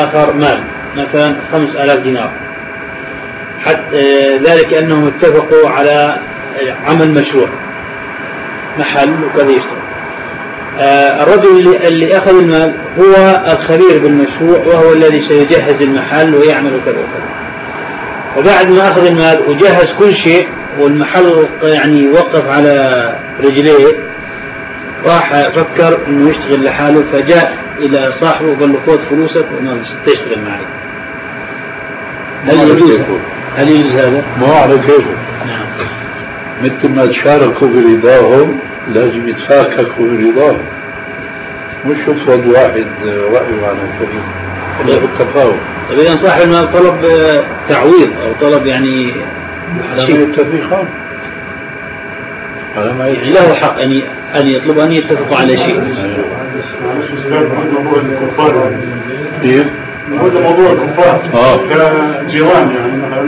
آخر مال مثلا 5000 دينار، حتى ذلك أنهم اتفقوا على عمل مشروع محل وكذا يشتغل. الرجل اللي أخذ المال هو الخبير بالمشروع وهو الذي سيجهز المحل ويعمل كذا وكذا. وبعد ما أخذ المال وجهز كل شيء والمحل يعني وقف على رجليه، راح فكر إنه يشتغل لحاله، فجاء إلى صاحبه وقال له خذ فلوسك وما تشتغل معي. هل يجوز هذا؟ ما على كيفه. نعم. مثل ما تشاركوا برضاهم لازم يتفاككوا برضاهم، مش يفرض واحد رأيه على الفريق، خليه بالتفاوض. طيب إذا صاحب المال طلب تعويض أو طلب يعني شيء يتفقون على ما يعني له حق أن يطلب أن يتفقوا على شيء. كيف؟ هذا موضوع الكفار كجيران يعني